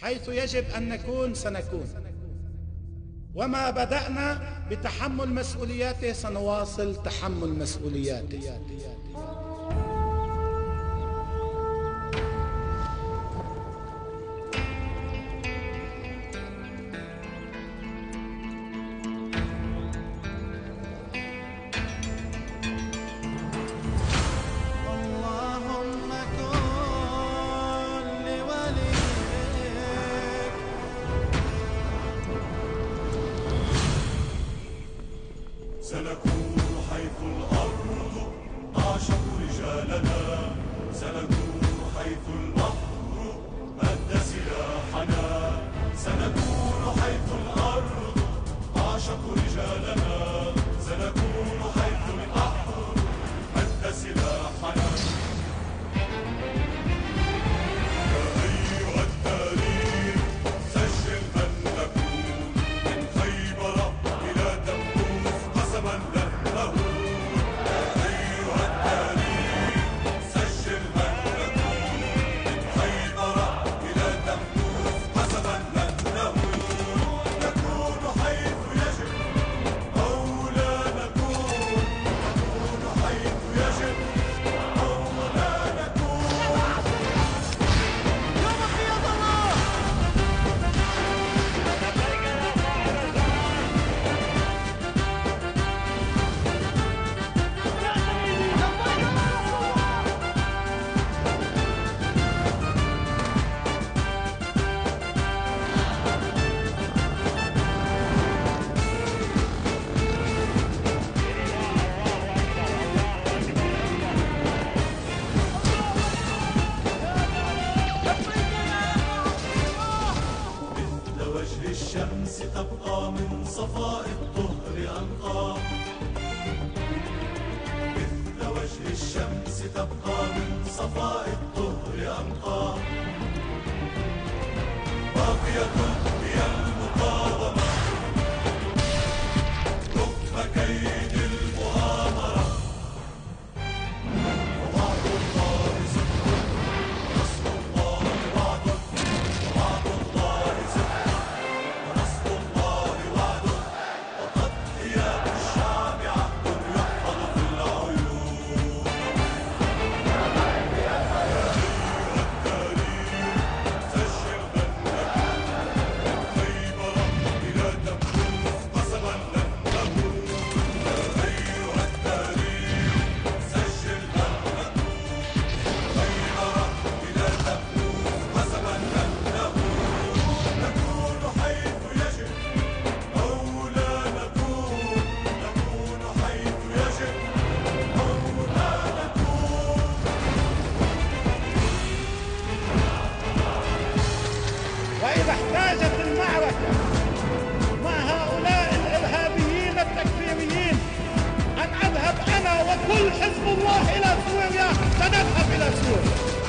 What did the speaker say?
حيث يجب أن نكون سنكون، وما بدأنا بتحمل مسؤولياته سنواصل تحمل مسؤولياته. سنكون حيث الأرض أعشق رجالنا، سنكون حيث البحر مد سلاحنا، سنكون حيث الأرض أعشق رجالنا، سنكون حيث البحر مد سلاحنا. يا أيها التاريخ سجل أن نكون من خيبر إلى دموس قسما لن نهون. يا أيها التاريخ سجل أن نكون من خيبر إلى دموس قسما لن نهون. نكون حيث يجب أو لا نكون، نكون حيث يجب أو لا نكون. يوم قيام الله. مثل وجه الشمس تبقى من صفاء الطهر أنقى، مثل وجه الشمس تبقى من صفاء الطهر أنقى. باقية هي المقاومة رغم كيد المؤامرة. ووعد الله صدق، ونصر الله وعد، ووعد الله صدق، ونصر الله وعد، وتضحيات الشعب عهد يحفظ في العيون. يا أيها التاريخ سجل أن نكون من خيبر إلى دموس قسما لن نهون. يا أيها التاريخ سجل أن نكون من خيبر إلى دموس قسما لن نهون. نكون حيث يجب أو لا نكون، نكون حيث يجب أو لا نكون. وإذا احتاجت المعركة مع هؤلاء الإرهابيين التكفيريين أن أذهب أنا وكل حزب الله إلى سوريا، سنذهب إلى سوريا.